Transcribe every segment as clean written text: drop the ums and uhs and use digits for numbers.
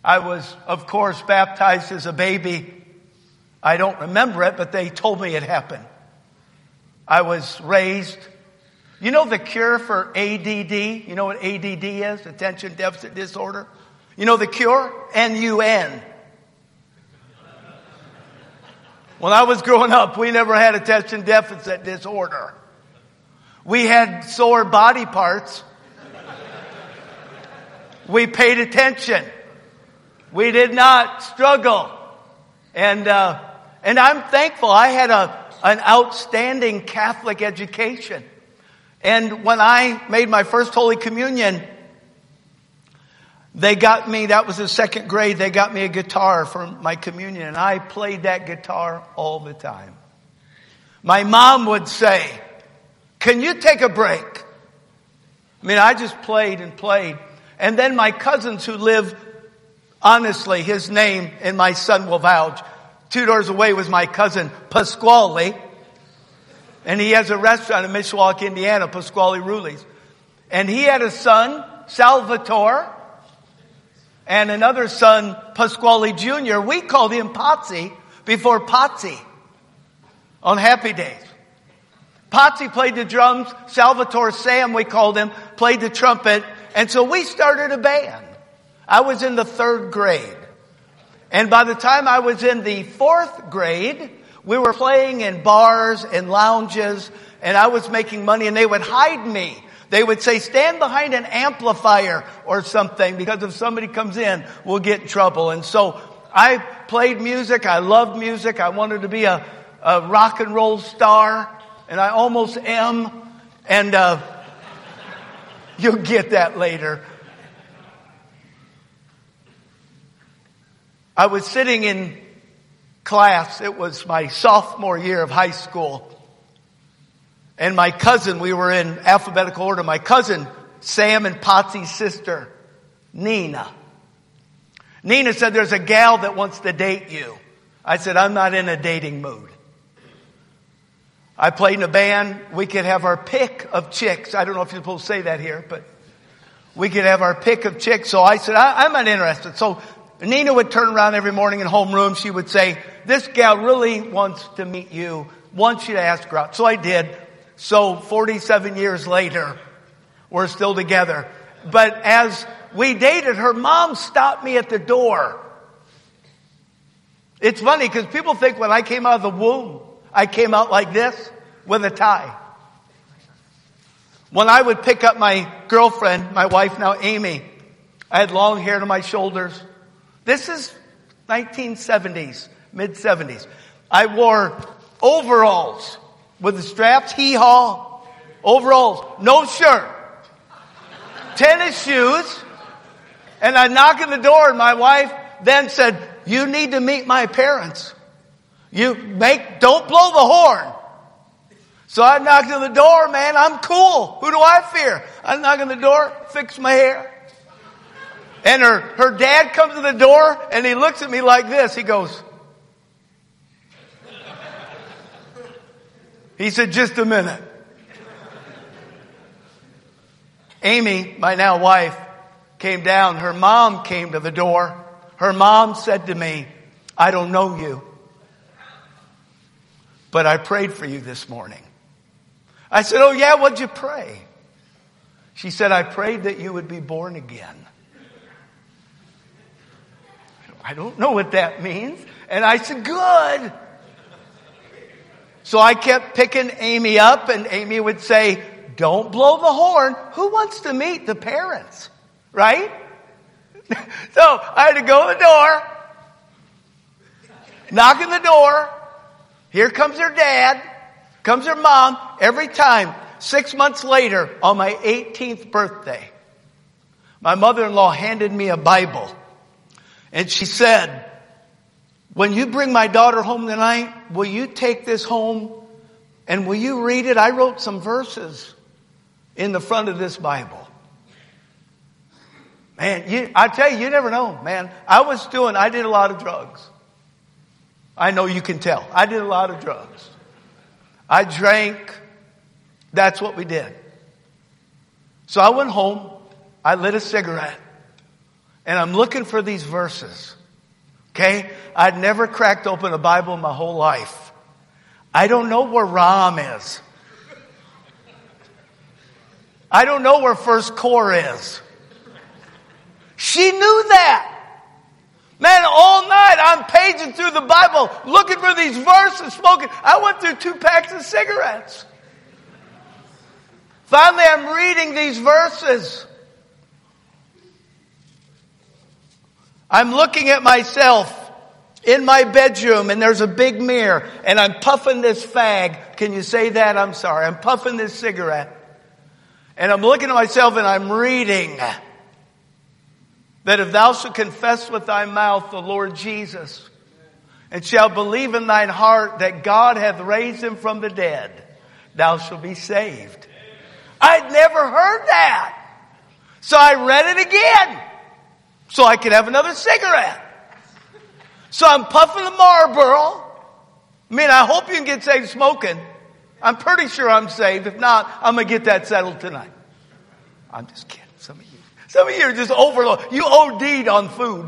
I was, of course, baptized as a baby. I don't remember it, but they told me it happened. I was raised. You know the cure for ADD? You know what ADD is? Attention Deficit Disorder? You know the cure? NUN. When I was growing up, we never had attention deficit disorder. We had sore body parts. We paid attention. We did not struggle. And I'm thankful. I had an outstanding Catholic education. And when I made my first Holy Communion, they got me, that was in second grade, they got me a guitar for my communion. And I played that guitar all the time. My mom would say, "Can you take a break?" I mean, I just played and played. And then my cousins who live, honestly, his name, and my son will vouch, 2 doors away was my cousin Pasquale. And he has a restaurant in Mishawaka, Indiana, Pasquale Ruli's. And he had a son, Salvatore, and another son, Pasquale Jr. We called him Potsy before Potsy on Happy Days. Potsy played the drums. Salvatore, Sam, we called him, played the trumpet. And so we started a band. I was in the 3rd grade. And by the time I was in the 4th grade, we were playing in bars and lounges, and I was making money, and they would hide me. They would say, "Stand behind an amplifier or something, because if somebody comes in, we'll get in trouble." And so I played music. I loved music. I wanted to be a rock and roll star, and I almost am. And you'll get that later. I was sitting in class. It was my sophomore year of high school. And my cousin, we were in alphabetical order. My cousin, Sam, and Potsy's sister, Nina. Nina said, "There's a gal that wants to date you." I said, "I'm not in a dating mood." I played in a band. We could have our pick of chicks. I don't know if you're supposed to say that here, but we could have our pick of chicks. So I said, I'm not interested. So Nina would turn around every morning in homeroom. She would say, "This gal really wants to meet you, wants you to ask her out." So I did. So 47 years later, we're still together. But as we dated, her mom stopped me at the door. It's funny because people think when I came out of the womb, I came out like this with a tie. When I would pick up my girlfriend, my wife now Amy, I had long hair to my shoulders. This is 1970s, mid-70s. I wore overalls with the straps, hee-haw, overalls, no shirt, tennis shoes, and I knock on the door, and my wife then said, "You need to meet my parents. Don't blow the horn." So I knocked on the door, man, I'm cool. Who do I fear? I knock on the door, fix my hair. And her dad comes to the door and he looks at me like this. He goes, he said, "Just a minute." Amy, my now wife, came down. Her mom came to the door. Her mom said to me, "I don't know you, but I prayed for you this morning." I said, "Oh yeah, what'd you pray?" She said, "I prayed that you would be born again." I don't know what that means. And I said, "Good." So I kept picking Amy up, and Amy would say, "Don't blow the horn. Who wants to meet the parents?" Right? So I had to go to the door, knock on the door. Here comes her dad, comes her mom. Every time, 6 months later, on my 18th birthday, my mother-in-law handed me a Bible. And she said, "When you bring my daughter home tonight, will you take this home and will you read it? I wrote some verses in the front of this Bible." Man, I tell you, you never know, man. I did a lot of drugs. I know you can tell. I did a lot of drugs. I drank. That's what we did. So I went home. I lit a cigarette. And I'm looking for these verses. Okay? I'd never cracked open a Bible in my whole life. I don't know where Ram is. I don't know where First Cor is. She knew that. Man, all night I'm paging through the Bible, looking for these verses, smoking. I went through 2 packs of cigarettes. Finally, I'm reading these verses. I'm looking at myself in my bedroom, and there's a big mirror, and I'm puffing this fag. Can you say that? I'm sorry. I'm puffing this cigarette. And I'm looking at myself, and I'm reading that if thou shalt confess with thy mouth the Lord Jesus, and shalt believe in thine heart that God hath raised him from the dead, thou shalt be saved. I'd never heard that. So I read it again, so I could have another cigarette. So I'm puffing the Marlboro. I hope you can get saved smoking. I'm pretty sure I'm saved. If not, I'm going to get that settled tonight. I'm just kidding. Some of you are just overloaded. You OD'd on food.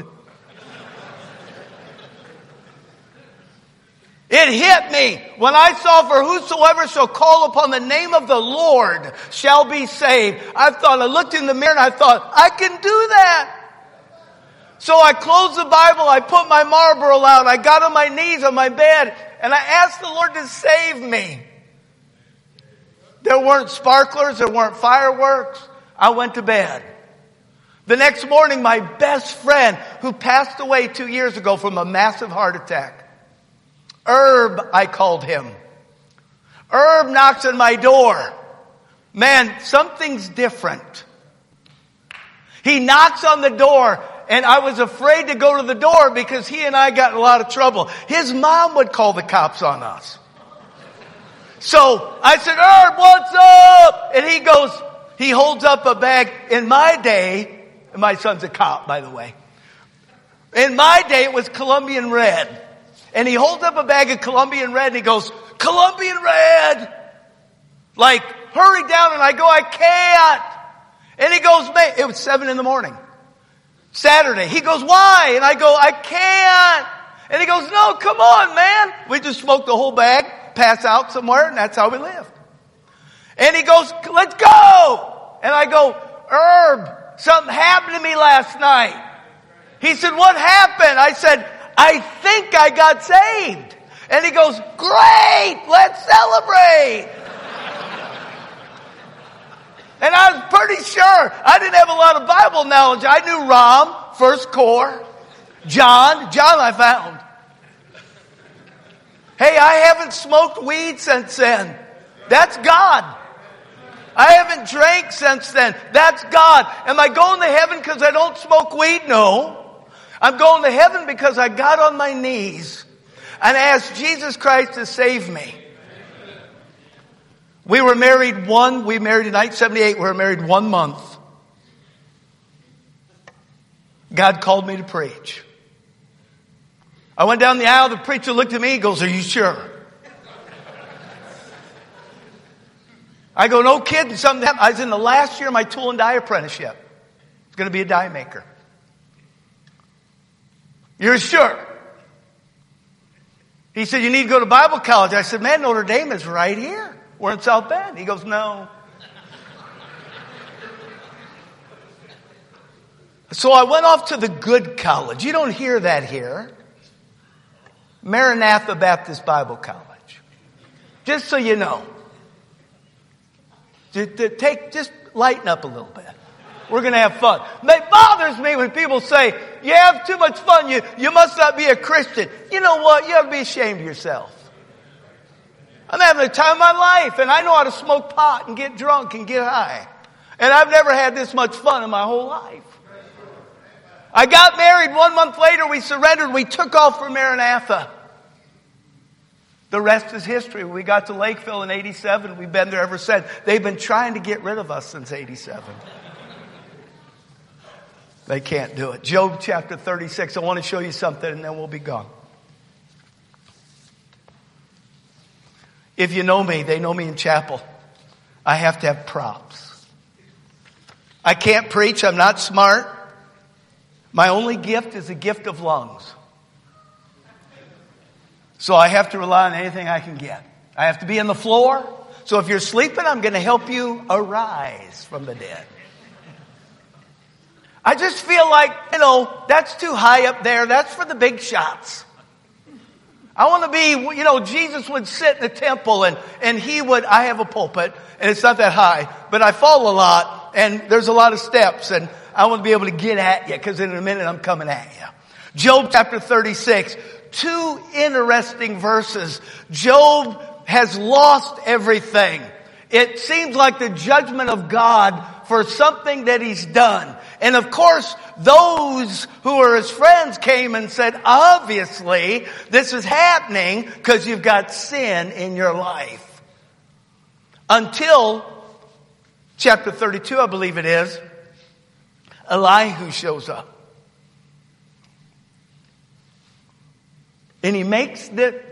It hit me when I saw, for whosoever shall call upon the name of the Lord shall be saved. I looked in the mirror and I thought, I can do that. So I closed the Bible, I put my Marlboro out, I got on my knees on my bed, and I asked the Lord to save me. There weren't sparklers, there weren't fireworks. I went to bed. The next morning, my best friend, who passed away 2 years ago from a massive heart attack, Herb, I called him. Herb knocks on my door. Man, something's different. He knocks on the door, and I was afraid to go to the door because he and I got in a lot of trouble. His mom would call the cops on us. So I said, Herb, what's up? And he holds up a bag. In my day, and my son's a cop, by the way. In my day, it was Colombian Red. And he holds up a bag of Colombian Red and he goes, Colombian Red! Like, hurry down. And I go, I can't. And he goes, it was 7 a.m. Saturday. He goes, why? And I go, I can't. And he goes, no, come on, man. We just smoked the whole bag, pass out somewhere, and that's how we lived. And he goes, let's go. And I go, Herb, something happened to me last night. He said, what happened? I said, I think I got saved. And he goes, great, let's celebrate. And I was pretty sure. I didn't have a lot of Bible knowledge. I knew Ram, First Cor, John I found. Hey, I haven't smoked weed since then. That's God. I haven't drank since then. That's God. Am I going to heaven because I don't smoke weed? No. I'm going to heaven because I got on my knees and asked Jesus Christ to save me. We married in 1978. We were married 1 month. God called me to preach. I went down the aisle. The preacher looked at me. He goes, are you sure? I go, no kidding. Something happened. I was in the last year of my tool and die apprenticeship. I was going to be a die maker. You're sure? He said, you need to go to Bible college. I said, man, Notre Dame is right here. We're in South Bend. He goes, no. So I went off to the good college. You don't hear that here. Maranatha Baptist Bible College. Just so you know. Just lighten up a little bit. We're going to have fun. It bothers me when people say, you have too much fun. You must not be a Christian. You know what? You ought to be ashamed of yourself. I'm having the time of my life, and I know how to smoke pot and get drunk and get high. And I've never had this much fun in my whole life. I got married 1 month later. We surrendered. We took off for Maranatha. The rest is history. We got to Lakeville in 87. We've been there ever since. They've been trying to get rid of us since 87. They can't do it. Job chapter 36. I want to show you something and then we'll be gone. If you know me, they know me in chapel. I have to have props. I can't preach. I'm not smart. My only gift is a gift of lungs. So I have to rely on anything I can get. I have to be on the floor. So if you're sleeping, I'm going to help you arise from the dead. I just feel like, that's too high up there. That's for the big shots. I want to be, Jesus would sit in the temple and I have a pulpit and it's not that high, but I fall a lot and there's a lot of steps and I want to be able to get at you because in a minute I'm coming at you. Job chapter 36, 2 interesting verses. Job has lost everything. It seems like the judgment of God for something that he's done. And of course, those who are his friends came and said, obviously, this is happening because you've got sin in your life. Until chapter 32, I believe it is, Elihu shows up. And he makes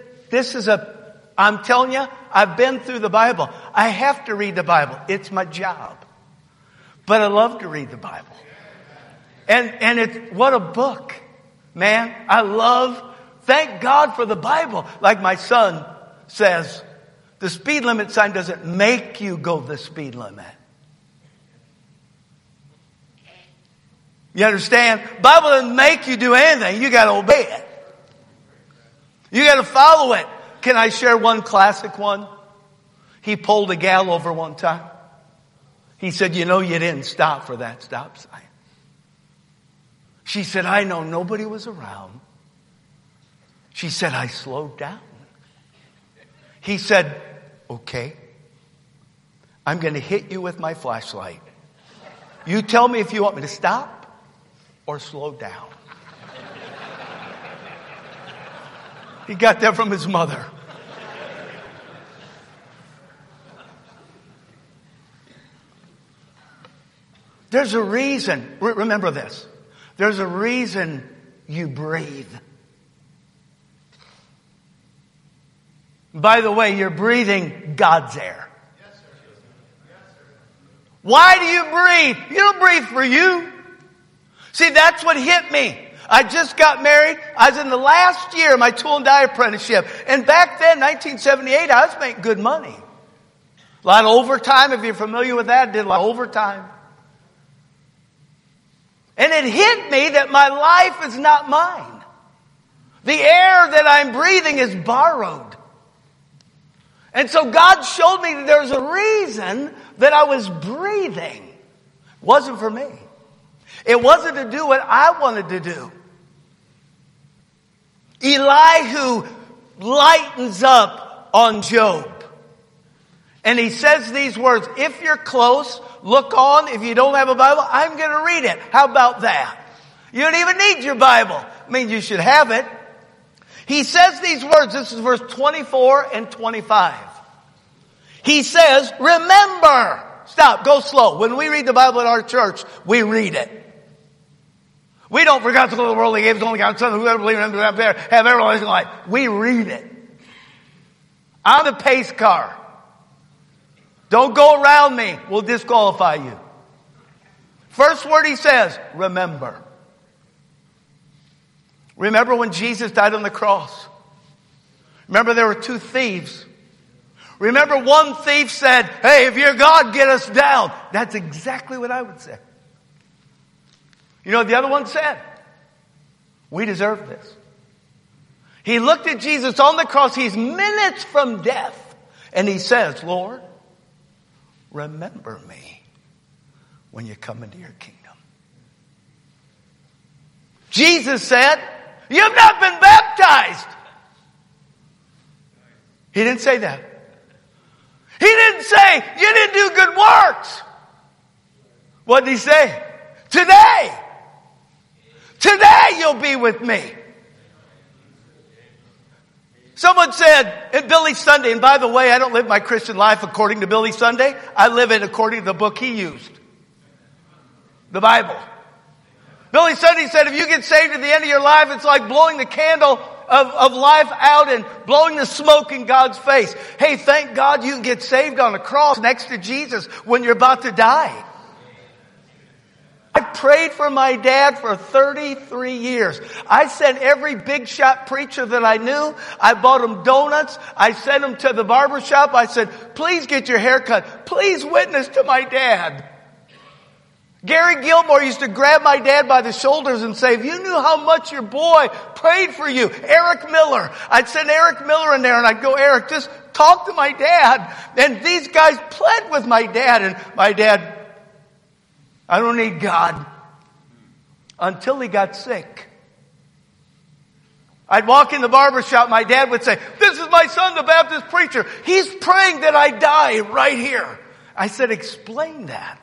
I'm telling you, I've been through the Bible. I have to read the Bible. It's my job. But I love to read the Bible. And what a book, man. Thank God for the Bible. Like my son says, the speed limit sign doesn't make you go the speed limit. You understand? Bible doesn't make you do anything. You got to obey it. You got to follow it. Can I share one classic one? He pulled a gal over one time. He said, you didn't stop for that stop sign. She said, I know, nobody was around. She said, I slowed down. He said, okay, I'm going to hit you with my flashlight. You tell me if you want me to stop or slow down. He got that from his mother. There's a reason. Remember this. There's a reason you breathe. By the way, you're breathing God's air. Why do you breathe? You don't breathe for you. See, that's what hit me. I just got married. I was in the last year of my tool and die apprenticeship. And back then, 1978, I was making good money. A lot of overtime, if you're familiar with that. Did a lot of overtime. And it hit me that my life is not mine. The air that I'm breathing is borrowed. And so God showed me that there's a reason that I was breathing. It wasn't for me. It wasn't to do what I wanted to do. Elihu lightens up on Job. And he says these words, if you're close, look on. If you don't have a Bible, I'm going to read it. How about that? You don't even need your Bible. I mean, you should have it. He says these words. This is verse 24 and 25. He says, remember. Stop. Go slow. When we read the Bible at our church, we read it. We don't forget to go to the world. He gave his only God, Son, whoever believes in him have everlasting life. We read it. I'm the pace car. Don't go around me. We'll disqualify you. First word he says, remember. Remember when Jesus died on the cross? Remember there were 2 thieves. Remember one thief said, hey, if you're God, get us down. That's exactly what I would say. You know what the other one said? We deserve this. He looked at Jesus on the cross. He's minutes from death. And he says, Lord, remember me when you come into your kingdom. Jesus said, you've not been baptized. He didn't say that. He didn't say, you didn't do good works. What did he say? Today you'll be with me. Someone said in Billy Sunday, and by the way, I don't live my Christian life according to Billy Sunday. I live it according to the book he used. The Bible. Billy Sunday said if you get saved at the end of your life, it's like blowing the candle of life out and blowing the smoke in God's face. Hey, thank God you can get saved on a cross next to Jesus when you're about to die. I've prayed for my dad for 33 years. I sent every big shot preacher that I knew. I bought him donuts. I sent him to the barber shop. I said, please get your hair cut. Please witness to my dad. Gary Gilmore used to grab my dad by the shoulders and say, if you knew how much your boy prayed for you. Eric Miller. I'd send Eric Miller in there and I'd go, Eric, just talk to my dad. And these guys pled with my dad. And my dad, I don't need God. Until he got sick. I'd walk in the barber shop. My dad would say, this is my son, the Baptist preacher. He's praying that I die right here. I said, explain that.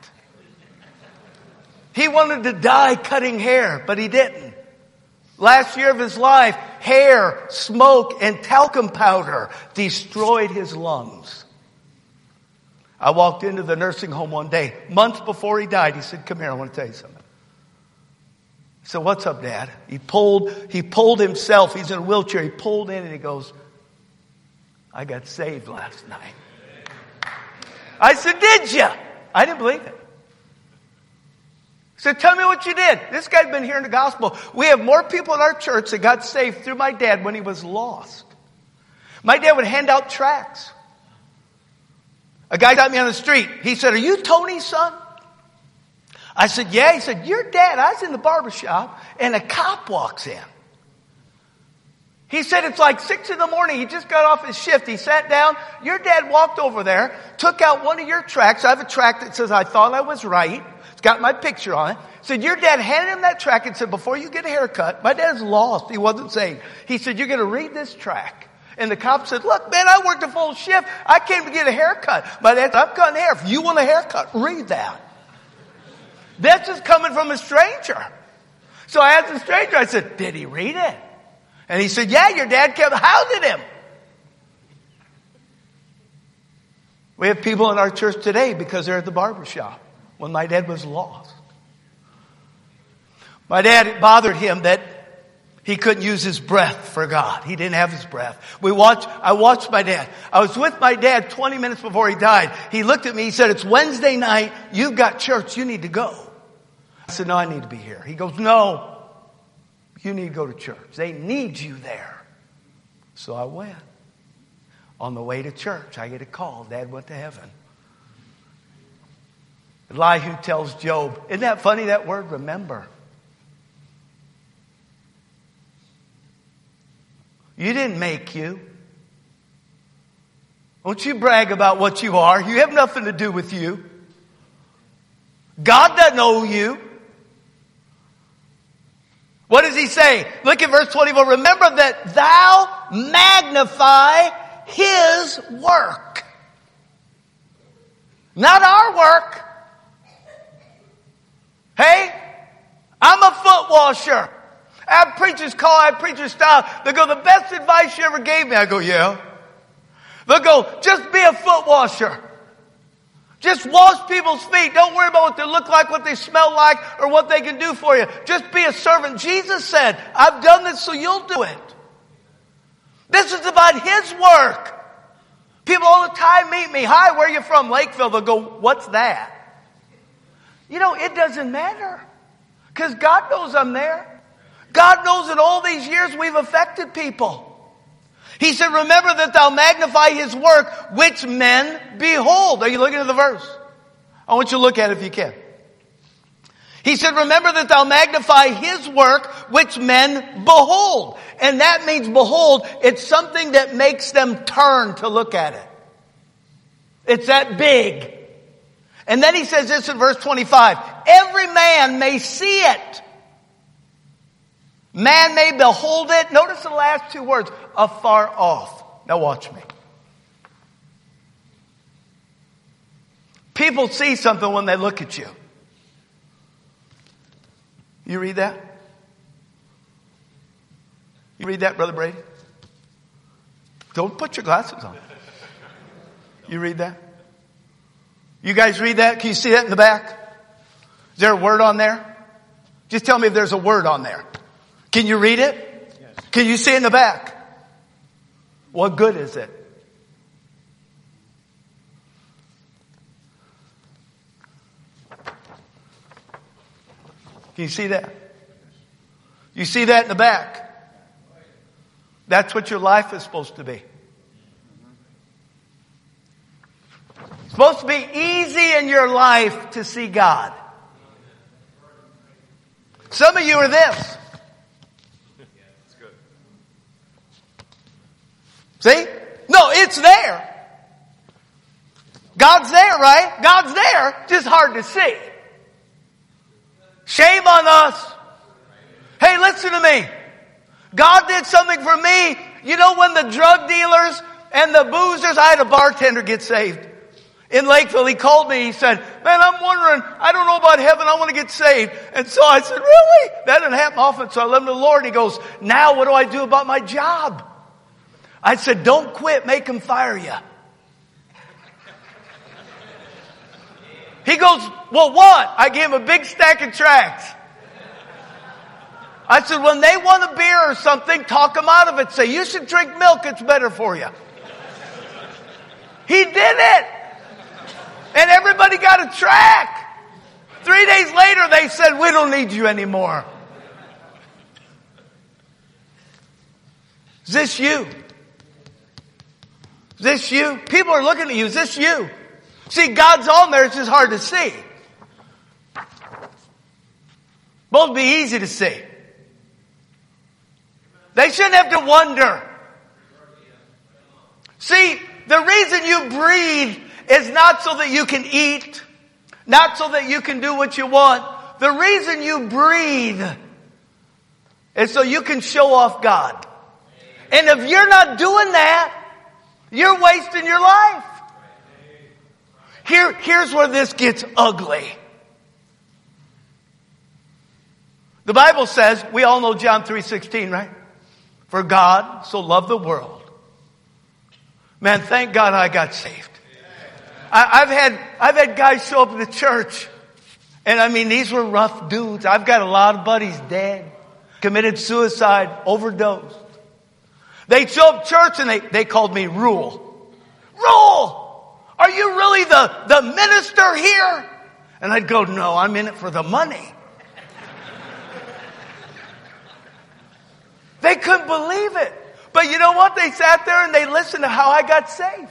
He wanted to die cutting hair, but he didn't. Last year of his life, hair, smoke, and talcum powder destroyed his lungs. I walked into the nursing home one day, months before he died. He said, come here, I want to tell you something. I said, what's up, Dad? He pulled himself. He's in a wheelchair. He pulled in and he goes, I got saved last night. I said, did you? I didn't believe it. He said, tell me what you did. This guy's been hearing the gospel. We have more people in our church that got saved through my dad when he was lost. My dad would hand out tracts. A guy got me on the street. He said, are you Tony's son? I said, yeah. He said, your dad, I was in the barber shop and a cop walks in. He said, it's like 6 a.m. He just got off his shift. He sat down. Your dad walked over there, took out one of your tracts. I have a tract that says, I thought I was right. It's got my picture on it. Said, your dad handed him that tract and said, before you get a haircut, my dad's lost. He wasn't saved. He said, you're going to read this tract. And the cop said, look, man, I worked a full shift. I came to get a haircut. My dad said, I'm cutting hair. If you want a haircut, read that. This is coming from a stranger. So I asked the stranger, I said, did he read it? And he said, yeah, your dad hounded him. We have people in our church today because they're at the barber shop when my dad was lost. My dad, it bothered him that he couldn't use his breath for God. He didn't have his breath. I watched my dad. I was with my dad 20 minutes before he died. He looked at me. He said, it's Wednesday night. You've got church. You need to go. I said, no, I need to be here. He goes, no, you need to go to church. They need you there. So I went. On the way to church, I get a call. Dad went to heaven. Elihu tells Job, isn't that funny, that word, remember? You didn't make you. Don't you brag about what you are. You have nothing to do with you. God doesn't owe you. What does he say? Look at verse 24. Remember that thou magnify his work. Not our work. Hey, I'm a foot washer. I have preachers call, I have preachers stop. They go, the best advice you ever gave me. I go, yeah. They'll go, just be a foot washer. Just wash people's feet. Don't worry about what they look like, what they smell like, or what they can do for you. Just be a servant. Jesus said, I've done this so you'll do it. This is about his work. People all the time meet me. Hi, where are you from? Lakeville. They'll go, what's that? You know, it doesn't matter. Because God knows I'm there. God knows that all these years we've affected people. He said, remember that thou magnify his work, which men behold. Are you looking at the verse? I want you to look at it if you can. He said, remember that thou magnify his work, which men behold. And that means behold, it's something that makes them turn to look at it. It's that big. And then he says this in verse 25. Every man may see it. Man may behold it. Notice the last two words, afar off. Now watch me. People see something when they look at you. You read that? You read that, Brother Brady? Don't put your glasses on. You read that? You guys read that? Can you see that in the back? Is there a word on there? Just tell me if there's a word on there. Can you read it? Yes. Can you see it in the back? What good is it? Can you see that? You see that in the back? That's what your life is supposed to be. It's supposed to be easy in your life to see God. Some of you are this. See? No, it's there. God's there, right? God's there, just hard to see. Shame on us. Hey, listen to me. God did something for me. You know when the drug dealers and the boozers, I had a bartender get saved in Lakeville. He called me. He said, man, I'm wondering, I don't know about heaven. I want to get saved. And so I said, really? That doesn't happen often. So I led him to the Lord. And he goes, now what do I do about my job? I said, don't quit. Make him fire you. He goes, well, what? I gave him a big stack of tracts. I said, when they want a beer or something, talk them out of it. Say, you should drink milk. It's better for you. He did it. And everybody got a tract. 3 days later, they said, we don't need you anymore. Is this you? Is this you? People are looking at you. Is this you? See, God's on there. It's just hard to see. Both be easy to see. They shouldn't have to wonder. See, the reason you breathe is not so that you can eat, not so that you can do what you want. The reason you breathe is so you can show off God. And if you're not doing that, you're wasting your life. Here's where this gets ugly. The Bible says, we all know John 3:16, right? For God so loved the world. Man, thank God I got saved. I've had guys show up at the church, and I mean, these were rough dudes. I've got a lot of buddies dead, committed suicide, overdosed. They'd show up at church and they called me Rule. Rule! Are you really the minister here? And I'd go, no, I'm in it for the money. They couldn't believe it. But you know what? They sat there and they listened to how I got saved.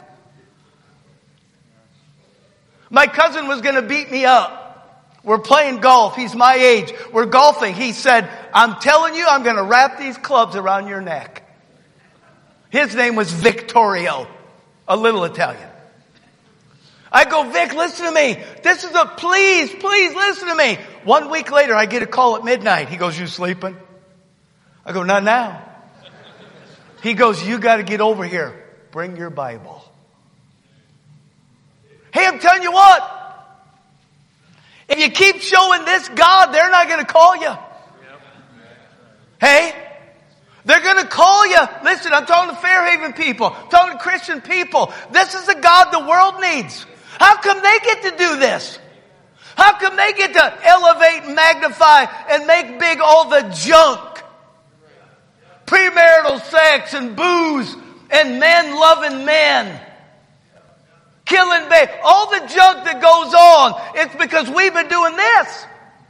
My cousin was going to beat me up. We're playing golf. He's my age. We're golfing. He said, I'm telling you, I'm going to wrap these clubs around your neck. His name was Victorio, a little Italian. I go, Vic, listen to me. This is please listen to me. 1 week later, I get a call at midnight. He goes, you sleeping? I go, not now. He goes, you got to get over here. Bring your Bible. Hey, I'm telling you what. If you keep showing this God, they're not going to call you. Hey, they're going to call you. Listen, I'm talking to Fairhaven people. I'm talking to Christian people. This is the God the world needs. How come they get to do this? How come they get to elevate and magnify and make big all the junk? Premarital sex and booze and men loving men. Killing babies. All the junk that goes on. It's because we've been doing this.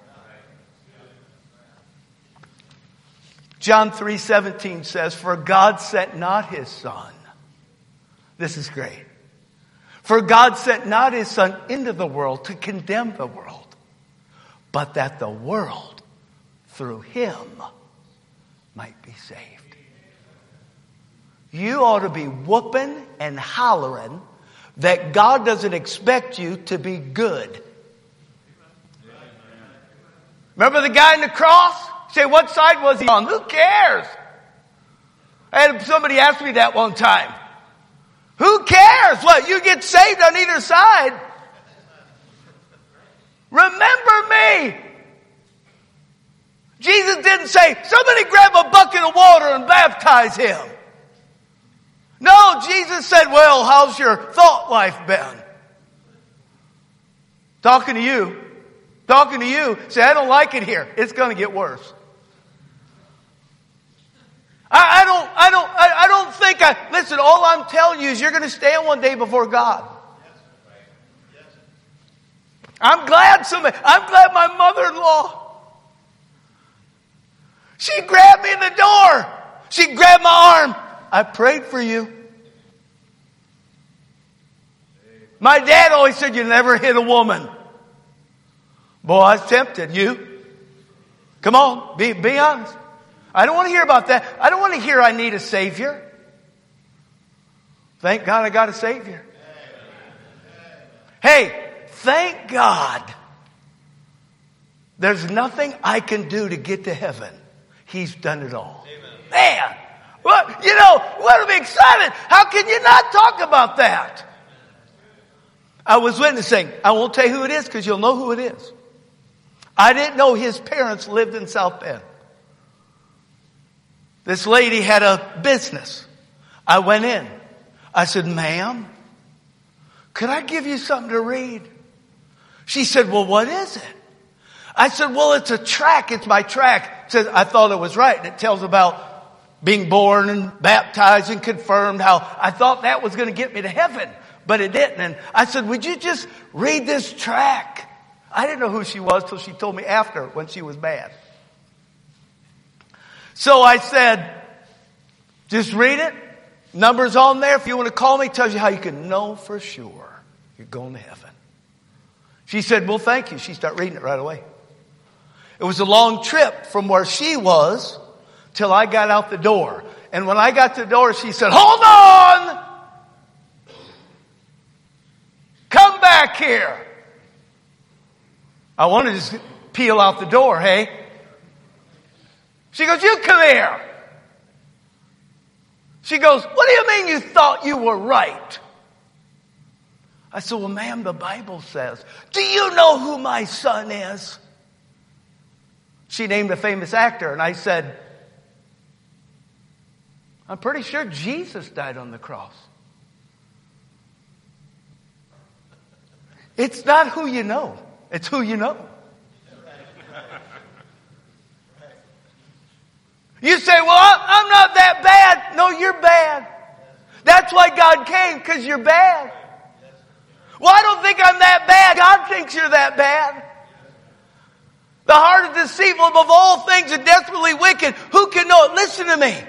John 3:17 says, for God sent not his son. This is great. For God sent not his son into the world to condemn the world, but that the world through him might be saved. You ought to be whooping and hollering that God doesn't expect you to be good. Remember the guy on the cross? Say, what side was he on? Who cares? I had somebody ask me that one time. Who cares? What, you get saved on either side? Remember me. Jesus didn't say, somebody grab a bucket of water and baptize him. No, Jesus said, well, how's your thought life been? Talking to you. Say, I don't like it here. It's going to get worse. I don't think listen, all I'm telling you is you're going to stand one day before God. I'm glad my mother-in-law She grabbed me in the door. She grabbed my arm. I prayed for you. My dad always said, you never hit a woman. Boy, I was tempted. You? Come on, be honest. I don't want to hear about that. I don't want to hear I need a Savior. Thank God I got a Savior. Hey, thank God there's nothing I can do to get to heaven. He's done it all. Man, what to be excited. How can you not talk about that? I was witnessing. I won't tell you who it is because you'll know who it is. I didn't know his parents lived in South Bend. This lady had a business. I went in. I said, ma'am, could I give you something to read? She said, well, what is it? I said, well, it's a tract. It's my tract. Said, I thought it was right. It tells about being born and baptized and confirmed, how I thought that was going to get me to heaven, but it didn't. And I said, would you just read this tract? I didn't know who she was till she told me after, when she was mad. So I said, just read it. Numbers on there. If you want to call me, it tells you how you can know for sure you're going to heaven. She said, well, thank you. She started reading it right away. It was a long trip from where she was till I got out the door. And when I got to the door, she said, hold on! Come back here! I wanted to just peel out the door, hey? She goes, you come here! She goes, what do you mean you thought you were right? I said, well, ma'am, the Bible says, do you know who my son is? She named a famous actor, and I said, I'm pretty sure Jesus died on the cross. It's not who you know. It's who you know. You say, well, I'm not that bad. No, you're bad. That's why God came, because you're bad. Well, I don't think I'm that bad. God thinks you're that bad. The heart is deceitful above all things and desperately wicked. Who can know it? Listen to me.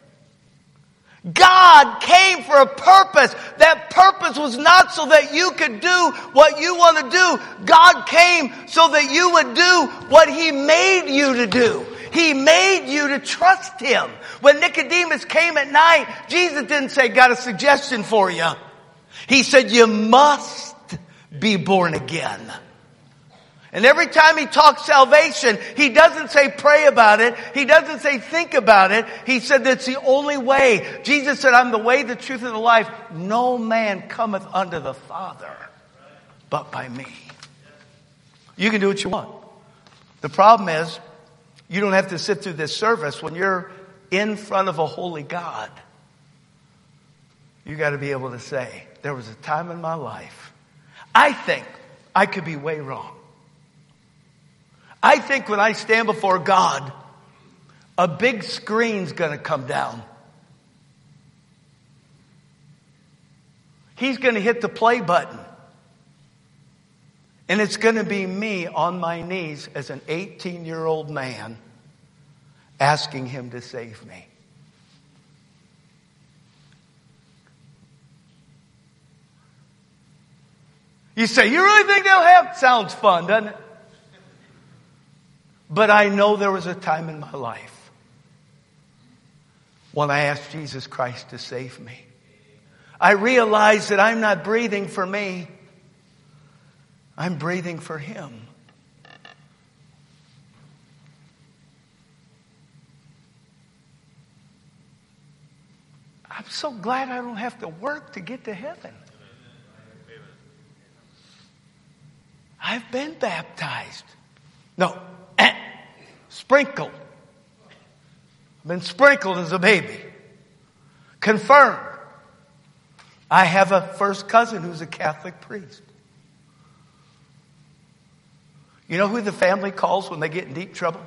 God came for a purpose. That purpose was not so that you could do what you want to do. God came so that you would do what He made you to do. He made you to trust Him. When Nicodemus came at night, Jesus didn't say, got a suggestion for you. He said, you must be born again. And every time He talks salvation, He doesn't say pray about it. He doesn't say think about it. He said that's the only way. Jesus said, I'm the way, the truth, and the life. No man cometh unto the Father but by me. You can do what you want. The problem is, you don't have to sit through this service when you're in front of a holy God. You got to be able to say, there was a time in my life. I think I could be way wrong. I think when I stand before God, a big screen's going to come down. He's going to hit the play button. And it's going to be me on my knees as an 18-year-old man asking Him to save me. You say, you really think they'll have? Sounds fun, doesn't it? But I know there was a time in my life when I asked Jesus Christ to save me. I realized that I'm not breathing for me. I'm breathing for Him. I'm so glad I don't have to work to get to heaven. I've been baptized. No, sprinkled. I've been sprinkled as a baby. Confirmed. I have a first cousin who's a Catholic priest. You know who the family calls when they get in deep trouble?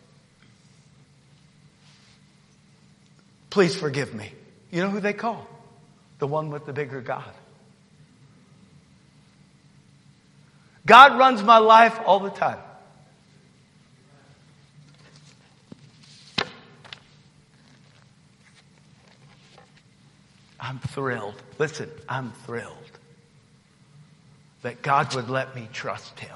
Please forgive me. You know who they call? The one with the bigger God. God runs my life all the time. I'm thrilled. Listen, I'm thrilled that God would let me trust Him.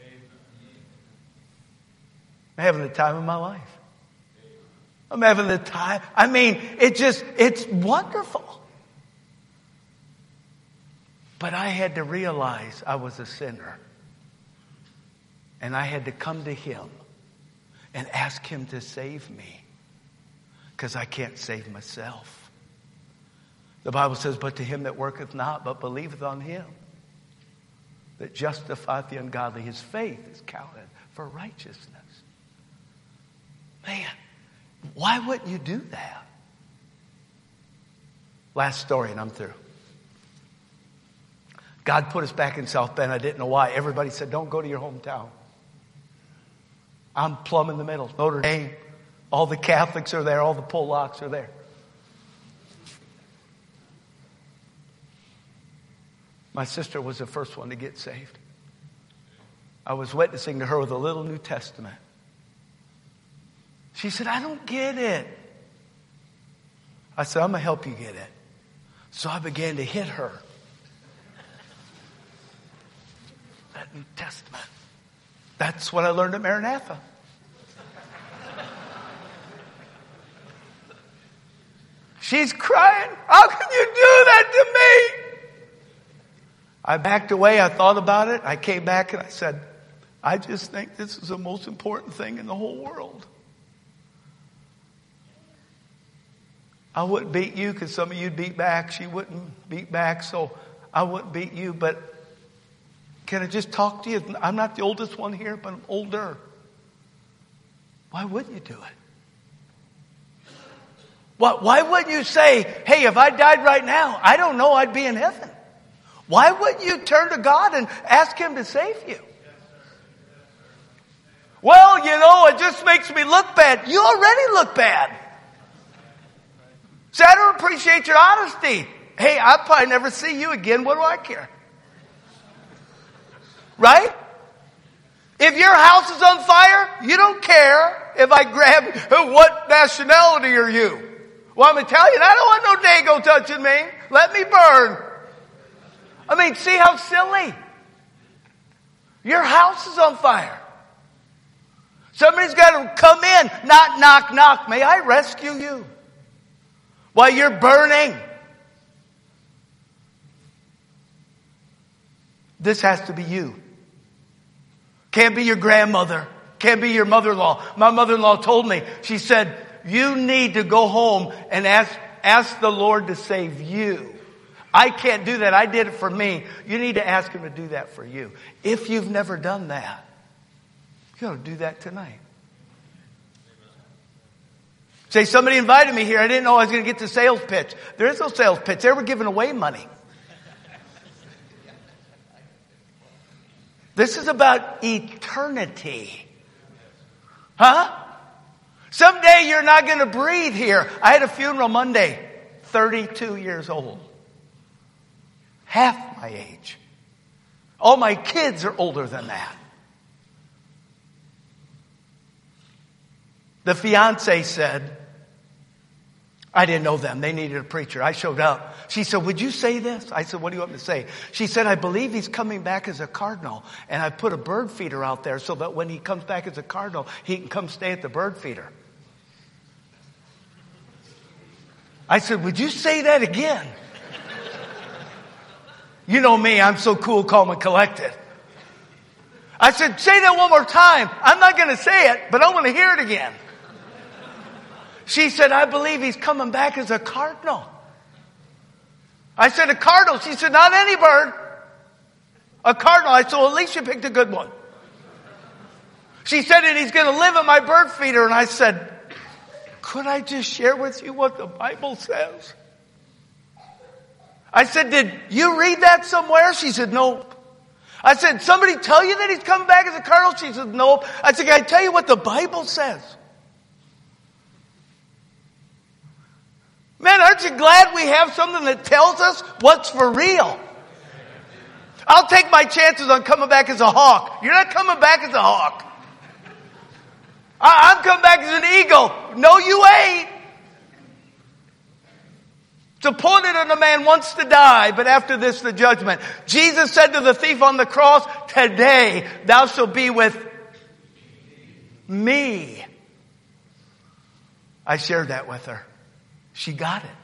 I'm having the time of my life. I'm having the time. I mean, it's wonderful. But I had to realize I was a sinner. And I had to come to Him and ask Him to save me. Because I can't save myself. The Bible says, but to him that worketh not, but believeth on Him that justifieth the ungodly, his faith is counted for righteousness. Man, why wouldn't you do that? Last story and I'm through. God put us back in South Bend. I didn't know why. Everybody said, don't go to your hometown. I'm plumb in the middle. Notre Dame. All the Catholics are there. All the Polacks are there. My sister was the first one to get saved. I was witnessing to her with a little New Testament. She said, I don't get it. I said, I'm going to help you get it. So I began to hit her. That New Testament. That's what I learned at Maranatha. She's crying. How can you do that to me? I backed away. I thought about it. I came back and I said, I just think this is the most important thing in the whole world. I wouldn't beat you because some of you'd beat back. She wouldn't beat back, so I wouldn't beat you. But can I just talk to you? I'm not the oldest one here, but I'm older. Why wouldn't you do it? Why wouldn't you say, hey, if I died right now, I don't know, I'd be in heaven. Why wouldn't you turn to God and ask Him to save you? Well, you know, it just makes me look bad. You already look bad. See, I don't appreciate your honesty. Hey, I'll probably never see you again. What do I care? Right? If your house is on fire, you don't care if I grab you. What nationality are you? Well, I'm Italian. I don't want no Dago touching me. Let me burn. I mean, see how silly? Your house is on fire. Somebody's got to come in, not knock, knock. May I rescue you? While you're burning. This has to be you. Can't be your grandmother. Can't be your mother-in-law. My mother-in-law told me, she said, you need to go home and ask the Lord to save you. I can't do that. I did it for me. You need to ask Him to do that for you. If you've never done that, you ought to do that tonight. Say, somebody invited me here. I didn't know I was going to get the sales pitch. There is no sales pitch. They were giving away money. This is about eternity. Huh? Someday you're not going to breathe here. I had a funeral Monday, 32 years old. Half my age. All my kids are older than that. The fiance said, I didn't know them. They needed a preacher. I showed up. She said, would you say this? I said, what do you want me to say? She said, I believe he's coming back as a cardinal. And I put a bird feeder out there so that when he comes back as a cardinal, he can come stay at the bird feeder. I said, would you say that again? You know me, I'm so cool, calm, and collected. I said, say that one more time. I'm not going to say it, but I want to hear it again. She said, I believe he's coming back as a cardinal. I said, a cardinal? She said, not any bird. A cardinal. I said, well, at least you picked a good one. She said, and he's going to live at my bird feeder. And I said, could I just share with you what the Bible says? I said, did you read that somewhere? She said, nope. I said, somebody tell you that he's coming back as a cardinal? She said, nope. I said, can I tell you what the Bible says? Man, aren't you glad we have something that tells us what's for real? I'll take my chances on coming back as a hawk. You're not coming back as a hawk. I'm coming back as an eagle. No, you ain't. appointed that a man wants to die, but after this the judgment. Jesus said to the thief on the cross, today thou shalt be with me. I shared that with her. She got it.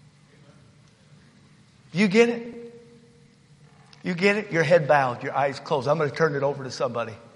You get it? You get it? Your head bowed, your eyes closed. I'm going to turn it over to somebody.